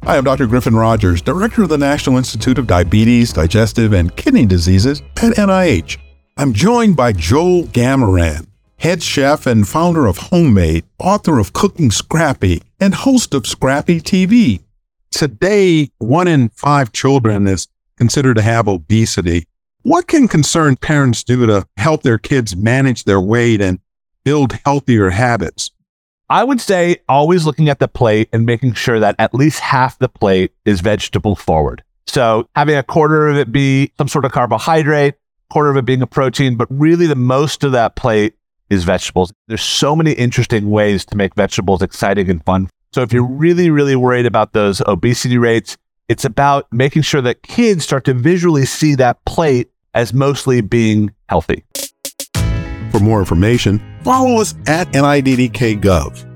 Hi, I'm Dr. Griffin Rogers, Director of the National Institute of Diabetes, Digestive, and Kidney Diseases at NIH. I'm joined by Joel Gamaran, head chef and founder of Homemade, author of Cooking Scrappy, and host of Scrappy TV. Today, 1 in 5 children is considered to have obesity. What can concerned parents do to help their kids manage their weight and build healthier habits? I would say always looking at the plate and making sure that at least half the plate is vegetable forward. So having a quarter of it be some sort of carbohydrate, quarter of it being a protein, but really the most of that plate is vegetables. There's so many interesting ways to make vegetables exciting and fun. So if you're really, really worried about those obesity rates, it's about making sure that kids start to visually see that plate as mostly being healthy. For more information, follow us at NIDDK.gov.